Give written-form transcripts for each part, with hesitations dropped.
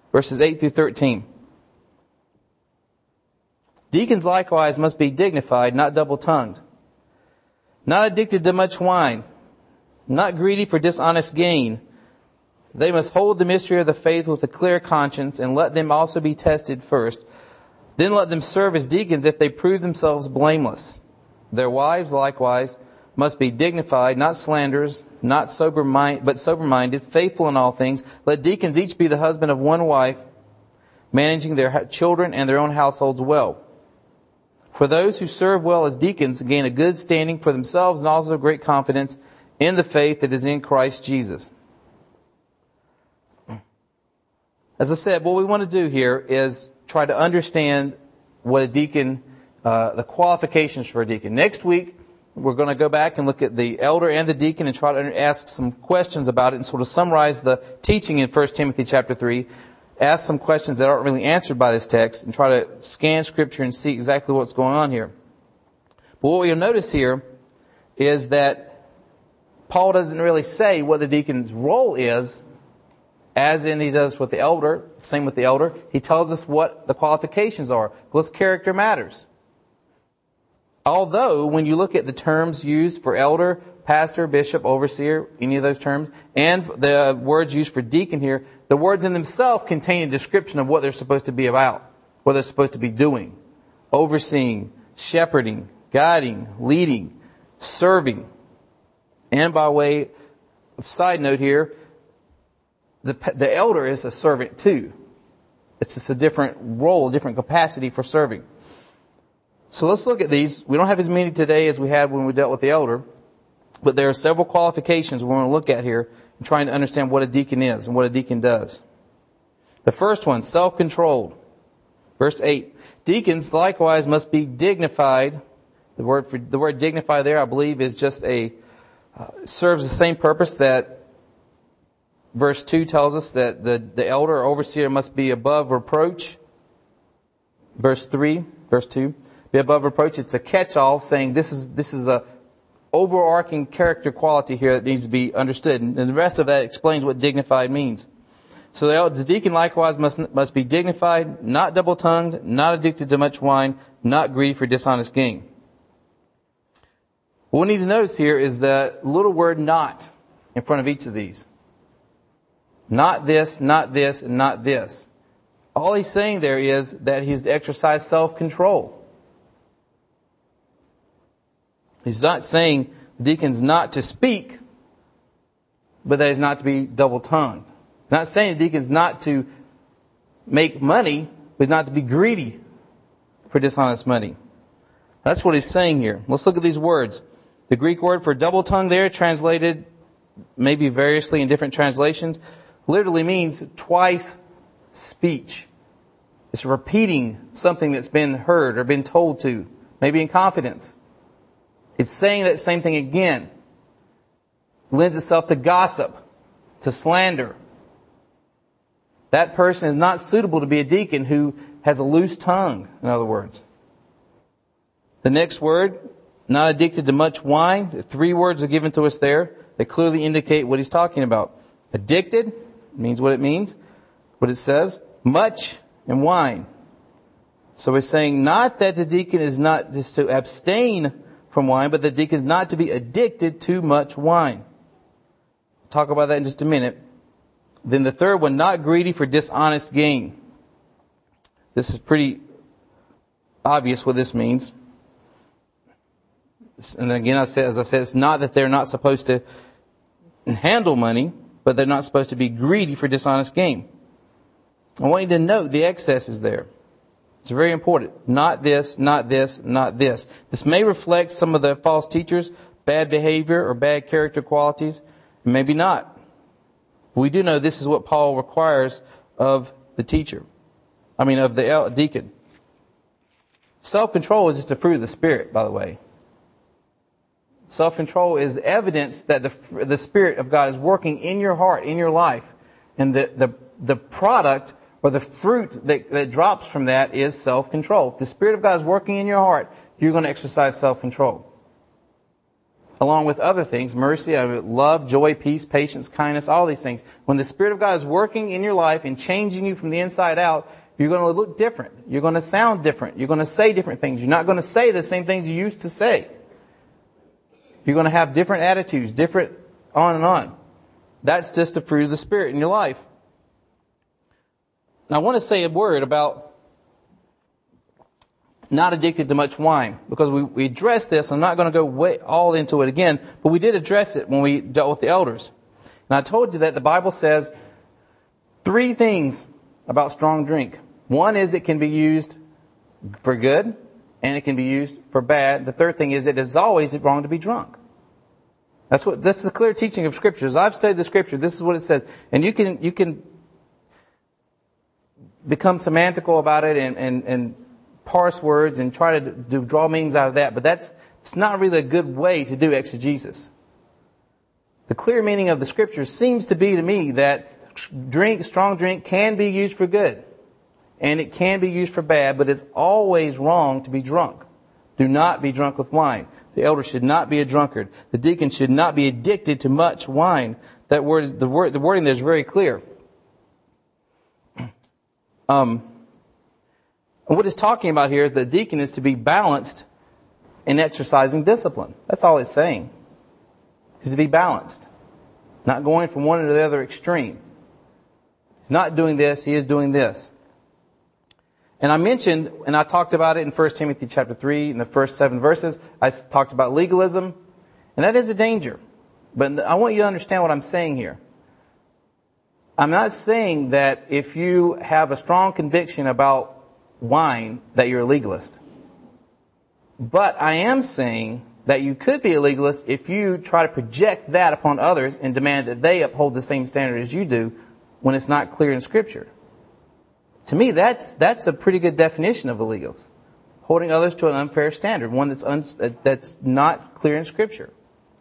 verses 8 through 13. Deacons likewise must be dignified, not double-tongued, not addicted to much wine, not greedy for dishonest gain. They must hold the mystery of the faith with a clear conscience, and let them also be tested first. Then let them serve as deacons if they prove themselves blameless. Their wives likewise must be dignified, not slanderers, but sober-minded, faithful in all things. Let deacons each be the husband of one wife, managing their children and their own households well. For those who serve well as deacons gain a good standing for themselves and also great confidence in the faith that is in Christ Jesus. As I said, what we want to do here is try to understand what a deacon, the qualifications for a deacon. Next week, we're going to go back and look at the elder and the deacon and try to ask some questions about it and sort of summarize the teaching in 1 Timothy chapter 3. Ask some questions that aren't really answered by this text and try to scan Scripture and see exactly what's going on here. But what you'll notice here is that Paul doesn't really say what the deacon's role is, as in he does with the elder. Same with the elder. He tells us what the qualifications are, because character matters. Although, when you look at the terms used for elder, pastor, bishop, overseer, any of those terms, and the words used for deacon here, the words in themselves contain a description of what they're supposed to be about, what they're supposed to be doing, overseeing, shepherding, guiding, leading, serving. And by way of side note here, the elder is a servant too. It's just a different role, different capacity for serving. So let's look at these. We don't have as many today as we had when we dealt with the elder, but there are several qualifications we want to look at here and trying to understand what a deacon is and what a deacon does. The first one, self-controlled. Verse 8, deacons likewise must be dignified. The word dignify there, I believe, is just serves the same purpose that verse 2 tells us that the elder or overseer must be above reproach. Verse 2, be above reproach. It's a catch-all saying this is a overarching character quality here that needs to be understood. And the rest of that explains what dignified means. So the deacon likewise must be dignified, not double-tongued, not addicted to much wine, not greedy for dishonest gain. What we need to notice here is the little word not in front of each of these. Not this, not this, and not this. All he's saying there is that he's to exercise self-control. He's not saying the deacon's not to speak, but that he's not to be double-tongued. Not saying the deacon's not to make money, but he's not to be greedy for dishonest money. That's what he's saying here. Let's look at these words. The Greek word for double-tongued there, translated maybe variously in different translations, literally means twice speech. It's repeating something that's been heard or been told to, maybe in confidence. It's saying that same thing again. Lends itself to gossip, to slander. That person is not suitable to be a deacon who has a loose tongue, in other words. The next word, not addicted to much wine. The 3 words are given to us there. They clearly indicate what he's talking about. Addicted means what it means, what it says. Much and wine. So he's saying not that the deacon is not just to abstain from wine, but the deacon is not to be addicted to much wine. Talk about that in just a minute. Then the third one, not greedy for dishonest gain. This is pretty obvious what this means. And again, as I said, it's not that they're not supposed to handle money, but they're not supposed to be greedy for dishonest gain. I want you to note the excesses there. It's very important. Not this, not this, not this. This may reflect some of the false teachers' bad behavior or bad character qualities. Maybe not. We do know this is what Paul requires of the teacher. Of the deacon. Self-control is just a fruit of the Spirit, by the way. Self-control is evidence that the Spirit of God is working in your heart, in your life. And the product or the fruit that drops from that is self-control. If the Spirit of God is working in your heart, you're going to exercise self-control. along with other things, mercy, love, joy, peace, patience, kindness, all these things. When the Spirit of God is working in your life and changing you from the inside out, you're going to look different. You're going to sound different. You're going to say different things. You're not going to say the same things you used to say. You're going to have different attitudes, different on and on. That's just the fruit of the Spirit in your life. Now, I want to say a word about not addicted to much wine, because we addressed this. I'm not going to go all into it again, but we did address it when we dealt with the elders. And I told you that the Bible says 3 things about strong drink. One is it can be used for good, and it can be used for bad. The third thing is it is always wrong to be drunk. That's the clear teaching of Scripture. As I've studied the Scripture, this is what it says. And you can become semantical about it and parse words and try to draw meanings out of that, but it's not really a good way to do exegesis. The clear meaning of the Scripture seems to be to me that strong drink can be used for good, and it can be used for bad, but it's always wrong to be drunk. Do not be drunk with wine. The elder should not be a drunkard. The deacon should not be addicted to much wine. The wording there is very clear. What it's talking about here is the deacon is to be balanced in exercising discipline. That's all it's saying. He's to be balanced. Not going from one to the other extreme. He's not doing this, he is doing this. And I mentioned, and I talked about it in 1 Timothy chapter 3, in the first 7 verses, I talked about legalism, and that is a danger. But I want you to understand what I'm saying here. I'm not saying that if you have a strong conviction about wine, that you're a legalist. But I am saying that you could be a legalist if you try to project that upon others and demand that they uphold the same standard as you do when it's not clear in Scripture. To me, that's a pretty good definition of a legalist. Holding others to an unfair standard, one that's not clear in Scripture.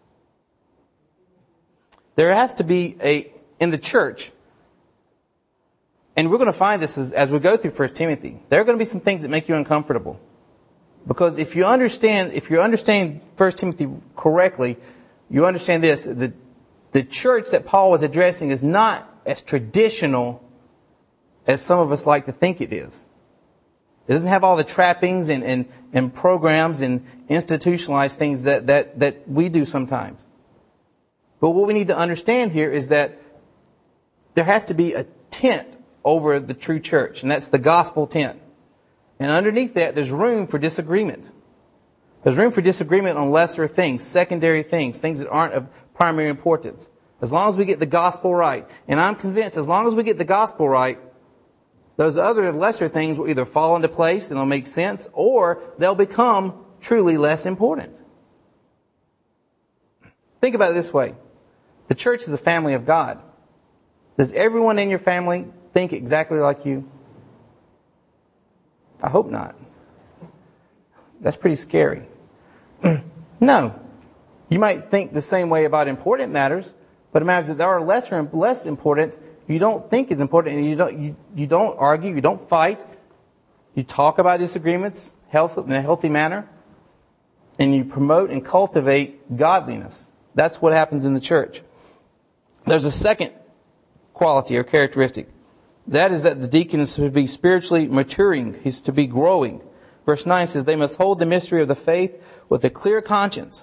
There has to be in the church, and we're going to find this as we go through 1 Timothy, there are going to be some things that make you uncomfortable. Because if you understand 1 Timothy correctly, you understand this, the church that Paul was addressing is not as traditional as some of us like to think it is. It doesn't have all the trappings and programs and institutionalized things that we do sometimes. But what we need to understand here is that there has to be a tent over the true church, and that's the gospel tent. And underneath that, there's room for disagreement. There's room for disagreement on lesser things, secondary things, things that aren't of primary importance. As long as we get the gospel right. And I'm convinced as long as we get the gospel right, those other lesser things will either fall into place and they'll make sense, or they'll become truly less important. Think about it this way. The church is the family of God. Does everyone in your family think exactly like you? I hope not. That's pretty scary. No. You might think the same way about important matters, but it matters that there are less important you don't think is important, and you don't argue, you don't fight. You talk about disagreements in a healthy manner, and you promote and cultivate godliness. That's what happens in the church. There's a second quality or characteristic. That is that the deacon is to be spiritually maturing. He's to be growing. Verse 9 says, they must hold the mystery of the faith with a clear conscience.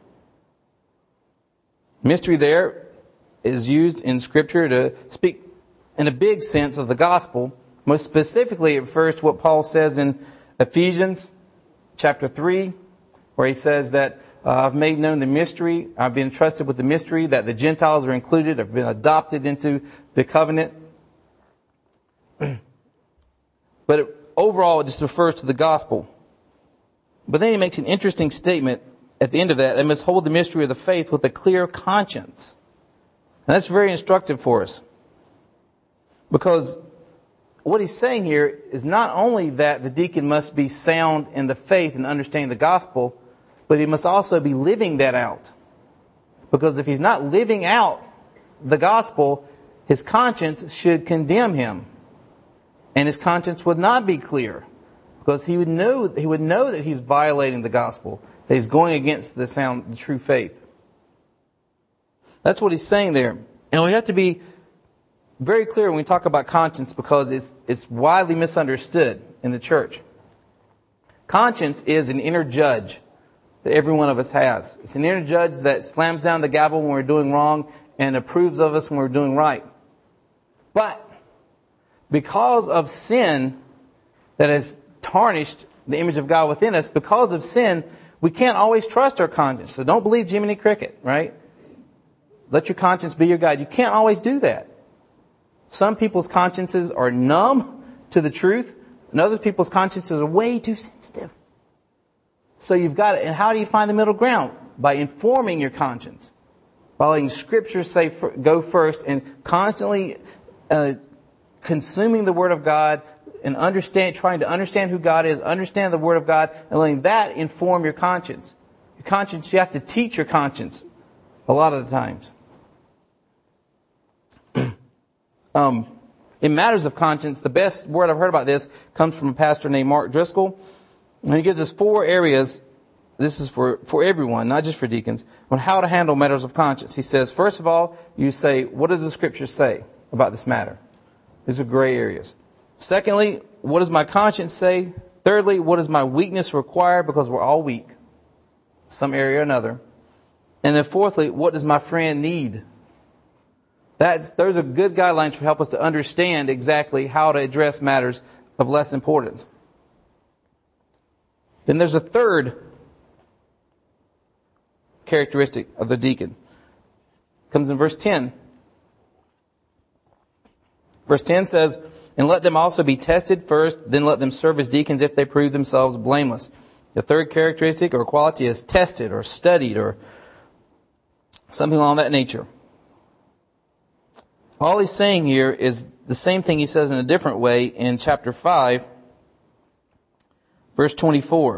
Mystery there is used in Scripture to speak in a big sense of the gospel. Most specifically, it refers to what Paul says in Ephesians chapter 3, where he says that I've made known the mystery, I've been entrusted with the mystery that the Gentiles are included, have been adopted into the covenant. But overall, it just refers to the gospel. But then he makes an interesting statement at the end of that. They must hold the mystery of the faith with a clear conscience. And that's very instructive for us. Because what he's saying here is not only that the deacon must be sound in the faith and understanding the gospel, but he must also be living that out. Because if he's not living out the gospel, his conscience should condemn him. And his conscience would not be clear. Because he would know that he's violating the gospel, that he's going against the true faith. That's what he's saying there. And we have to be very clear when we talk about conscience because it's widely misunderstood in the church. Conscience is an inner judge that every one of us has. It's an inner judge that slams down the gavel when we're doing wrong and approves of us when we're doing right. But because of sin that has tarnished the image of God within us, because of sin, we can't always trust our conscience. So don't believe Jiminy Cricket, right? Let your conscience be your guide. You can't always do that. Some people's consciences are numb to the truth, and other people's consciences are way too sensitive. So you've got to, and how do you find the middle ground? By informing your conscience. By letting Scripture go first and constantly consuming the Word of God and trying to understand who God is, understand the Word of God, and letting that inform your conscience. Your conscience, you have to teach your conscience a lot of the times. In matters of conscience, the best word I've heard about this comes from a pastor named Mark Driscoll. And he gives us 4 areas, this is for everyone, not just for deacons, on how to handle matters of conscience. He says, first of all, you say, what does the Scripture say about this matter? These are gray areas. Secondly, what does my conscience say? Thirdly, what does my weakness require? Because we're all weak, some area or another. And then fourthly, what does my friend need? Those are good guidelines to help us to understand exactly how to address matters of less importance. Then there's a third characteristic of the deacon. It comes in verse 10. Verse 10 says, and let them also be tested first, then let them serve as deacons if they prove themselves blameless. The third characteristic or quality is tested or studied or something along that nature. All he's saying here is the same thing he says in a different way in chapter 5, verse 24.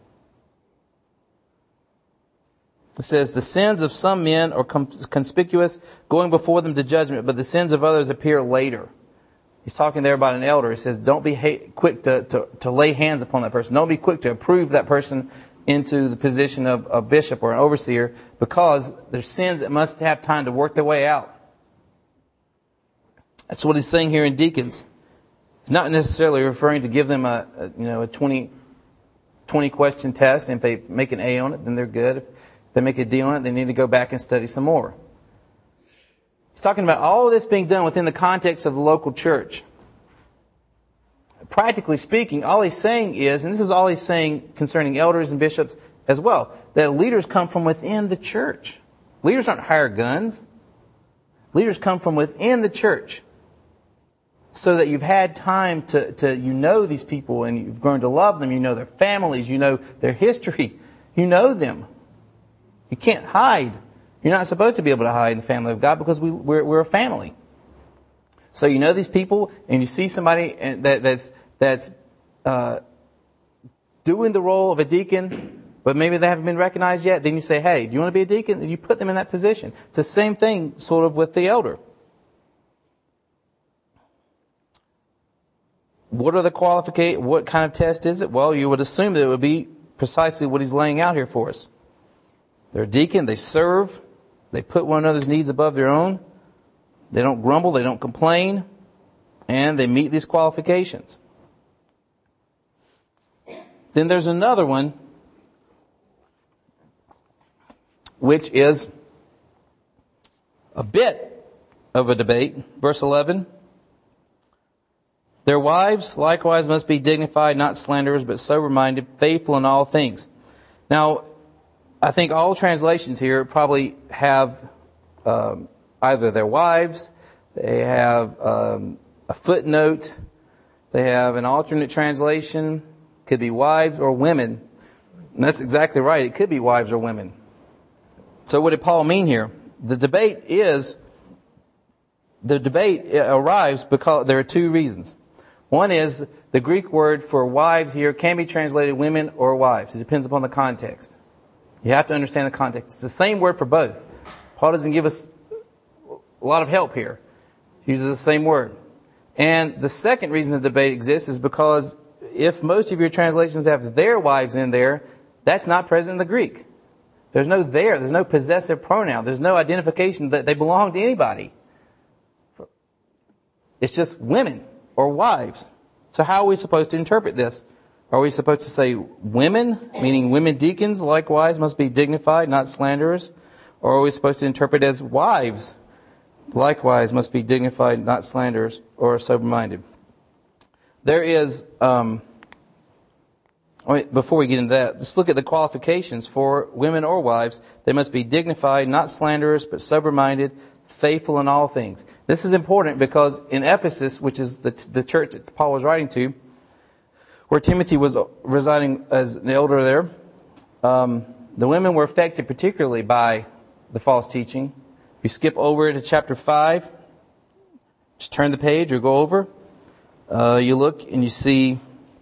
It says, the sins of some men are conspicuous, going before them to judgment, but the sins of others appear later. He's talking there about an elder. He says, don't be quick to lay hands upon that person. Don't be quick to approve that person into the position of a bishop or an overseer, because there's sins that must have time to work their way out. That's what he's saying here in deacons. He's not necessarily referring to give them a 20 question test, and if they make an A on it, then they're good. If they make a D on it, they need to go back and study some more. He's talking about all of this being done within the context of the local church. Practically speaking, all he's saying is, and this is all he's saying concerning elders and bishops as well, that leaders come from within the church. Leaders aren't hired guns. Leaders come from within the church. So that you've had time to you know these people and you've grown to love them. You know their families. You know their history. You know them. You can't hide. You're not supposed to be able to hide in the family of God because we're a family. So you know these people, and you see somebody that's doing the role of a deacon, but maybe they haven't been recognized yet. Then you say, hey, do you want to be a deacon? And you put them in that position. It's the same thing sort of with the elder. What are the qualifications? What kind of test is it? Well, you would assume that it would be precisely what he's laying out here for us. They're a deacon, they serve, they put one another's needs above their own, they don't grumble, they don't complain, and they meet these qualifications. Then there's another one, which is a bit of a debate. Verse 11. Their wives likewise must be dignified, not slanderers, but sober-minded, faithful in all things. Now, I think all translations here probably have either their wives, they have a footnote, they have an alternate translation, could be wives or women. And that's exactly right, it could be wives or women. So what did Paul mean here? The debate arrives because there are 2 reasons. One is the Greek word for wives here can be translated women or wives. It depends upon the context. You have to understand the context. It's the same word for both. Paul doesn't give us a lot of help here. He uses the same word. And the second reason the debate exists is because if most of your translations have their wives in there, that's not present in the Greek. There's no there. There's no possessive pronoun. There's no identification that they belong to anybody. It's just women or wives. So how are we supposed to interpret this? Are we supposed to say women, meaning women deacons likewise must be dignified, not slanderers? Or are we supposed to interpret as wives likewise must be dignified, not slanderers or sober-minded? There is, before we get into that, let's look at the qualifications for women or wives. They must be dignified, not slanderers, but sober-minded, faithful in all things. This is important because in Ephesus, which is the church that Paul was writing to, where Timothy was residing as an elder there, the women were affected particularly by the false teaching. If you skip over to chapter 5, just turn the page or go over, you look and you see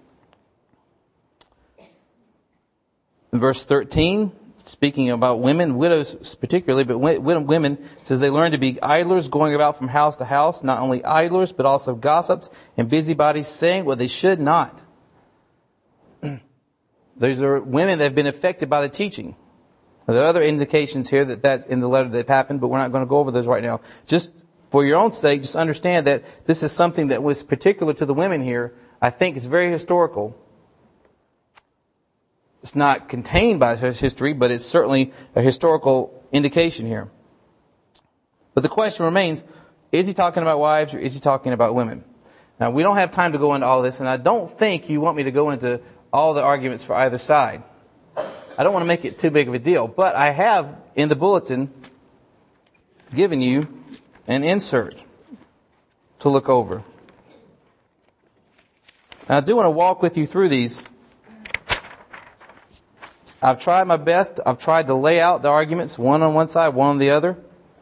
in verse 13, speaking about women, widows particularly, but women, it says they learn to be idlers, going about from house to house, not only idlers, but also gossips and busybodies, saying what they should not. These are women that have been affected by the teaching. There are other indications here that that's in the letter that happened, but we're not going to go over those right now. Just for your own sake, just understand that this is something that was particular to the women here. I think it's very historical. It's not contained by history, but it's certainly a historical indication here. But the question remains, is he talking about wives or is he talking about women? Now, we don't have time to go into all this, and I don't think you want me to go into all the arguments for either side. I don't want to make it too big of a deal, but I have in the bulletin given you an insert to look over. Now, I do want to walk with you through these. I've tried my best. I've tried to lay out the arguments, one on one side, one on the other,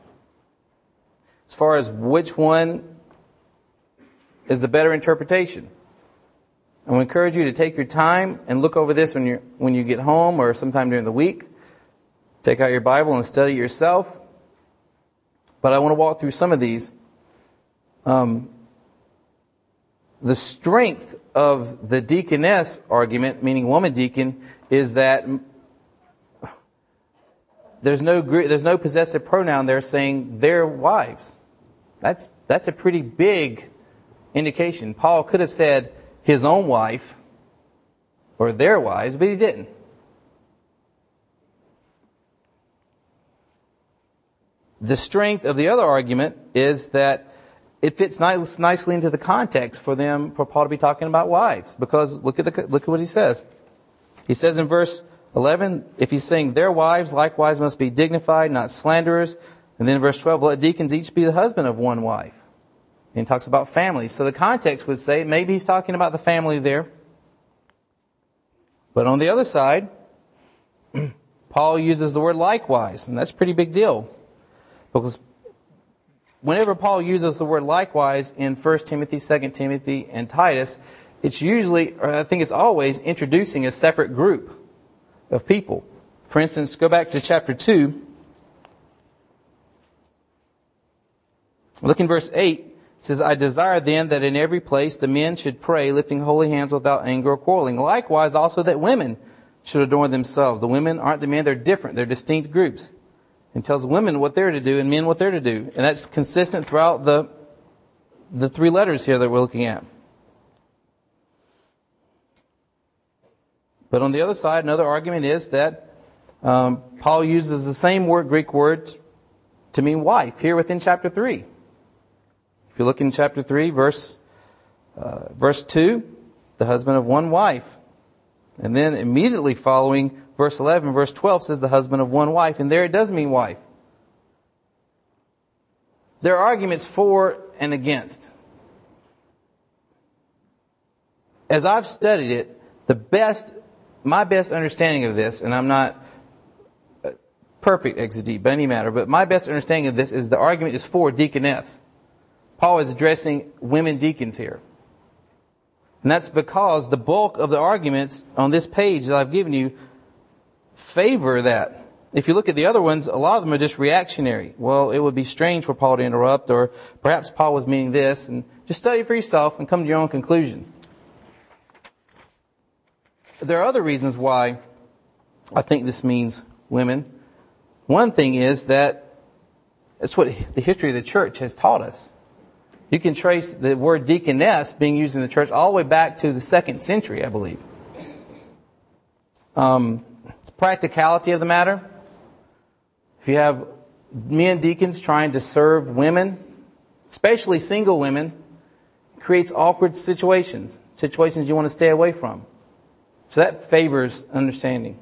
as far as which one is the better interpretation. I would encourage you to take your time and look over this when you get home or sometime during the week. Take out your Bible and study yourself. But I want to walk through some of these. The strength of the deaconess argument, meaning woman deacon, is that there's no possessive pronoun there saying their wives. That's a pretty big indication. Paul could have said his own wife or their wives, but he didn't. The strength of the other argument is that it fits nicely into the context for Paul to be talking about wives, because look at what he says. He says in verse 11, if he's saying their wives likewise must be dignified, not slanderers. And then in verse 12, let deacons each be the husband of one wife. And he talks about family. So the context would say maybe he's talking about the family there. But on the other side, Paul uses the word likewise, and that's a pretty big deal. Because whenever Paul uses the word likewise in 1 Timothy, 2 Timothy, and Titus, it's usually, or I think it's always, introducing a separate group of people. For instance, go back to chapter 2. Look in verse 8. It says, I desire then that in every place the men should pray, lifting holy hands without anger or quarreling. Likewise also that women should adorn themselves. The women aren't the men, they're different. They're distinct groups. And tells women what they're to do and men what they're to do. And that's consistent throughout the three letters here that we're looking at. But on the other side, another argument is that Paul uses the same Greek word to mean wife here within chapter 3. If you look in chapter 3, verse 2, the husband of one wife. And then immediately following verse 11, verse 12 says the husband of one wife. And there it does mean wife. There are arguments for and against. As I've studied it, my best understanding of this, and I'm not a perfect exegete by any matter, but my best understanding of this is the argument is for deaconess. Paul is addressing women deacons here. And that's because the bulk of the arguments on this page that I've given you favor that. If you look at the other ones, a lot of them are just reactionary. Well, it would be strange for Paul to interrupt, or perhaps Paul was meaning this, and just study for yourself and come to your own conclusion. There are other reasons why I think this means women. One thing is that that's what the history of the church has taught us. You can trace the word deaconess being used in the church all the way back to the 2nd century, I believe. Practicality of the matter. If you have men deacons trying to serve women, especially single women, it creates awkward situations you want to stay away from. So that favors understanding.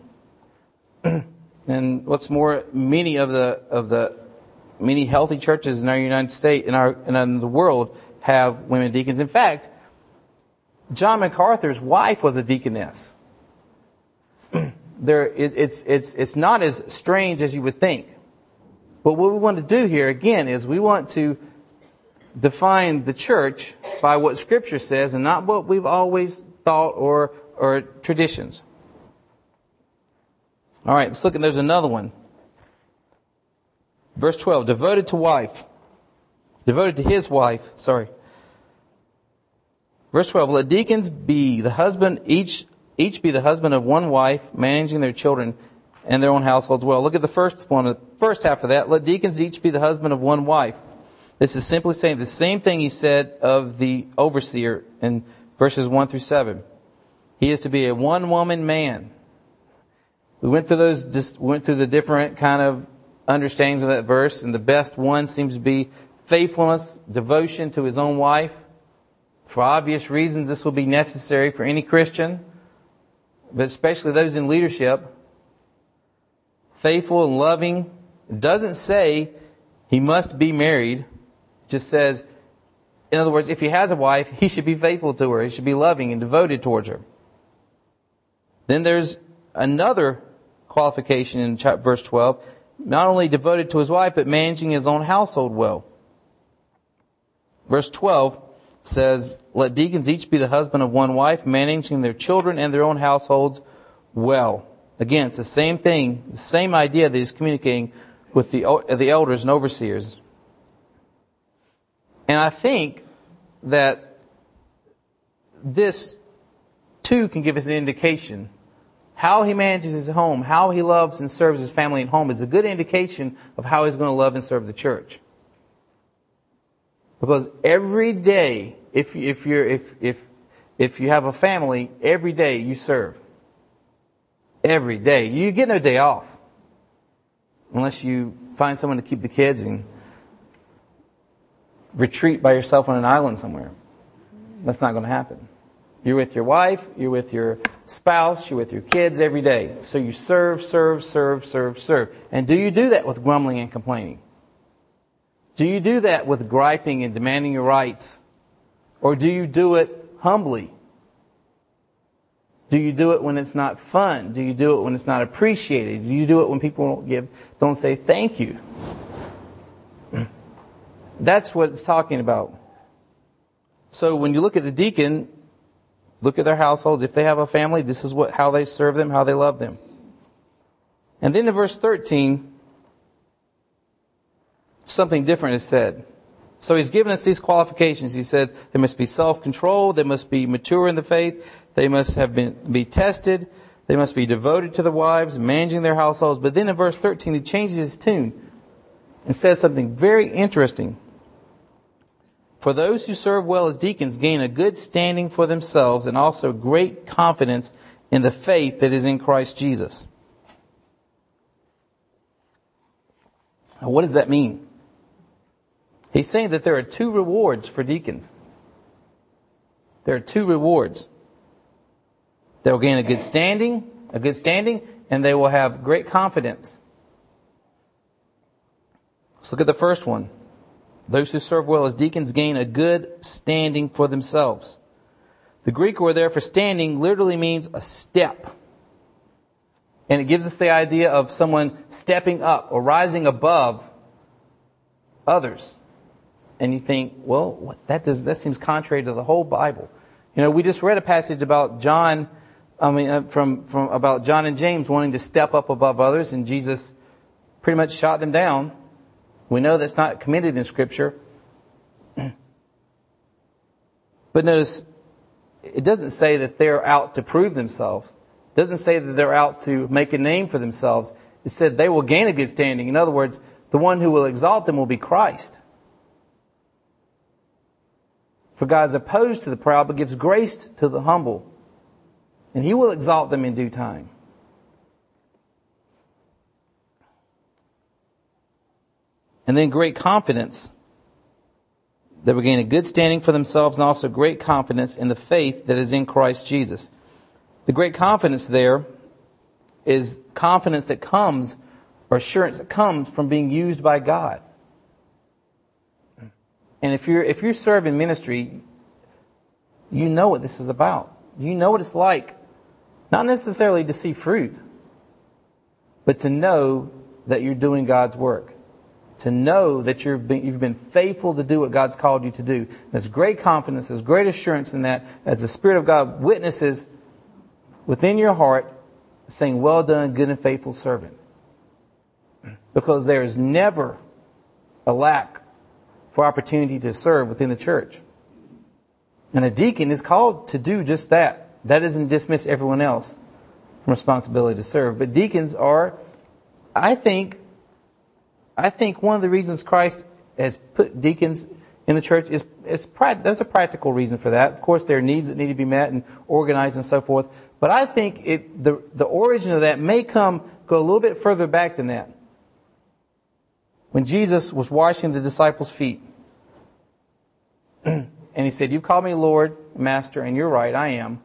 And what's more, many healthy churches in our United States, in the world, have women deacons. In fact, John MacArthur's wife was a deaconess. It's not as strange as you would think. But what we want to do here, again, is we want to define the church by what Scripture says and not what we've always thought or traditions. All right, let's look at, there's another one. Verse 12, devoted to his wife, Verse 12, let deacons be the husband, each be the husband of one wife, managing their children and their own households well. Look at the first half of that. Let deacons each be the husband of one wife. This is simply saying the same thing he said of the overseer in verses 1 through 7. He is to be a one-woman man. We went through the different kind of understandings of that verse, and the best one seems to be faithfulness, devotion to his own wife. For obvious reasons, this will be necessary for any Christian, but especially those in leadership. Faithful and loving. It doesn't say he must be married. It just says, in other words, if he has a wife, he should be faithful to her. He should be loving and devoted towards her. Then there's another qualification in verse 12. Not only devoted to his wife, but managing his own household well. Verse 12 says, let deacons each be the husband of one wife, managing their children and their own households well. Again, it's the same thing, the same idea that he's communicating with the elders and overseers. And I think that this too can give us an indication. How he manages his home, how he loves and serves his family at home is a good indication of how he's going to love and serve the church. Because every day, if you have a family, every day you serve. Every day. You get no day off. Unless you find someone to keep the kids and retreat by yourself on an island somewhere. That's not going to happen. You're with your wife, you're with your spouse, you're with your kids every day. So you serve. And do you do that with grumbling and complaining? Do you do that with griping and demanding your rights? Or do you do it humbly? Do you do it when it's not fun? Do you do it when it's not appreciated? Do you do it when people don't say thank you? That's what it's talking about. So when you look at the deacon, look at their households. If they have a family, this is how they serve them, how they love them. And then in verse 13, something different is said. So he's given us these qualifications. He said they must be self-controlled, they must be mature in the faith, they must be tested, they must be devoted to their wives, managing their households. But then in verse 13, he changes his tune and says something very interesting. For those who serve well as deacons gain a good standing for themselves and also great confidence in the faith that is in Christ Jesus. Now, what does that mean? He's saying that there are two rewards for deacons. There are two rewards. They will gain a good standing, and they will have great confidence. Let's look at the first one. Those who serve well as deacons gain a good standing for themselves. The Greek word there for standing literally means a step. And it gives us the idea of someone stepping up or rising above others. And you think, well, that seems contrary to the whole Bible. You know, we just read a passage about John, about John and James wanting to step up above others, and Jesus pretty much shot them down. We know that's not committed in Scripture. But notice, it doesn't say that they're out to prove themselves. It doesn't say that they're out to make a name for themselves. It said they will gain a good standing. In other words, the one who will exalt them will be Christ. For God is opposed to the proud, but gives grace to the humble. And He will exalt them in due time. And then great confidence. They will gain a good standing for themselves, and also great confidence in the faith that is in Christ Jesus. The great confidence there is confidence that comes, or assurance that comes from being used by God. And if you're serving ministry, you know what this is about. You know what it's like. Not necessarily to see fruit, but to know that you're doing God's work. To know that you've been faithful to do what God's called you to do. There's great confidence, there's great assurance in that, as the Spirit of God witnesses within your heart, saying, well done, good and faithful servant. Because there is never a lack for opportunity to serve within the church. And a deacon is called to do just that. That doesn't dismiss everyone else from responsibility to serve. But deacons are, I think one of the reasons Christ has put deacons in the church is there's a practical reason for that. Of course, there are needs that need to be met and organized and so forth. But I think the origin of that may go a little bit further back than that. When Jesus was washing the disciples' feet, and He said, "You've called me Lord, Master, and you're right, I am.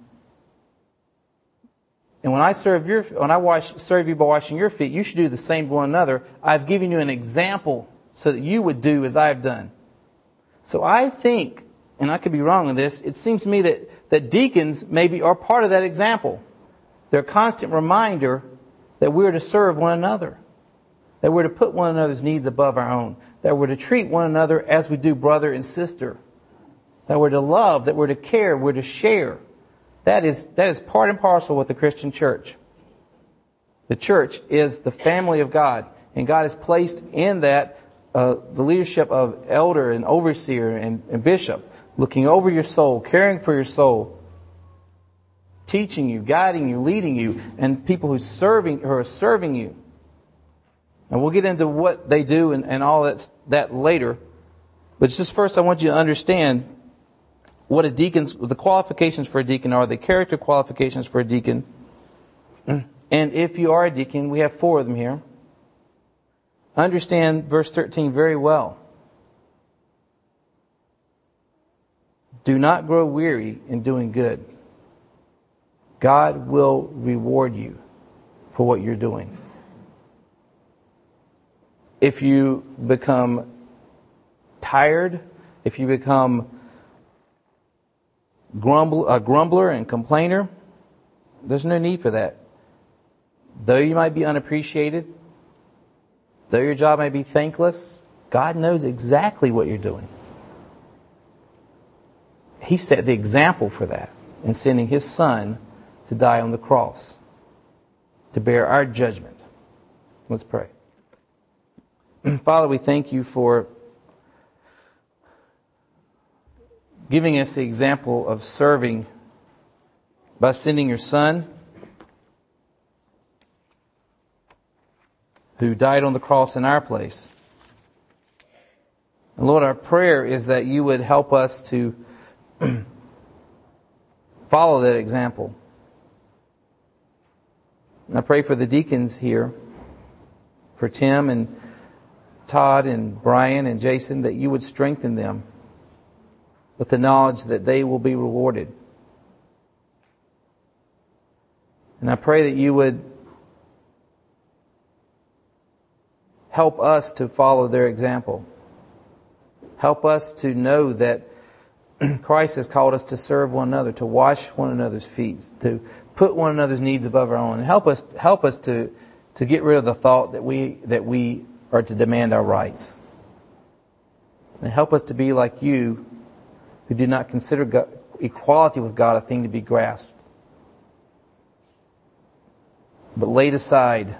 And when I serve you by washing your feet, you should do the same to one another. I've given you an example so that you would do as I've done." So I think, and I could be wrong on this, it seems to me that deacons maybe are part of that example. They're a constant reminder that we're to serve one another. That we're to put one another's needs above our own. That we're to treat one another as we do brother and sister. That we're to love, that we're to care, we're to share. That is part and parcel with the Christian church. The church is the family of God. And God has placed in that the leadership of elder and overseer and bishop, looking over your soul, caring for your soul, teaching you, guiding you, leading you, and people who are serving you. And we'll get into what they do and all that later. But just first I want you to understand what the qualifications for a deacon are, the character qualifications for a deacon. And if you are a deacon, we have 4 of them here. Understand verse 13 very well. Do not grow weary in doing good. God will reward you for what you're doing. If you become tired, if you become a grumbler and complainer, there's no need for that. Though you might be unappreciated, though your job may be thankless, God knows exactly what you're doing. He set the example for that in sending His Son to die on the cross, to bear our judgment. Let's pray. Father, we thank You for giving us the example of serving by sending Your Son, who died on the cross in our place. And Lord, our prayer is that You would help us to follow that example. And I pray for the deacons here, for Tim and Todd and Brian and Jason, that You would strengthen them with the knowledge that they will be rewarded. And I pray that You would help us to follow their example. Help us to know that Christ has called us to serve one another, to wash one another's feet, to put one another's needs above our own. And help us to get rid of the thought that we are to demand our rights. And help us to be like You, who do not consider equality with God a thing to be grasped, but laid aside,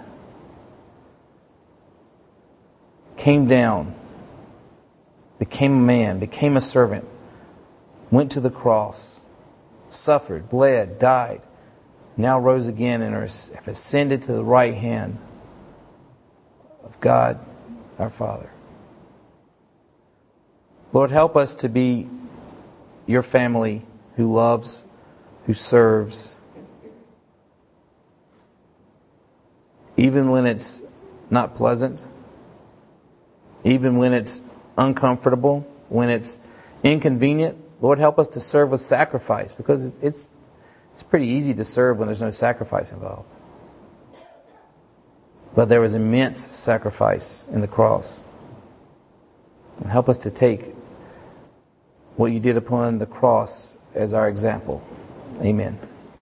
came down, became a man, became a servant, went to the cross, suffered, bled, died, now rose again and have ascended to the right hand God our Father. Lord, help us to be your family who loves, who serves, even when it's not pleasant, even when it's uncomfortable, when it's inconvenient. Lord, help us to serve with sacrifice, because it's pretty easy to serve when there's no sacrifice involved. But there was immense sacrifice in the cross. And help us to take what you did upon the cross as our example. Amen.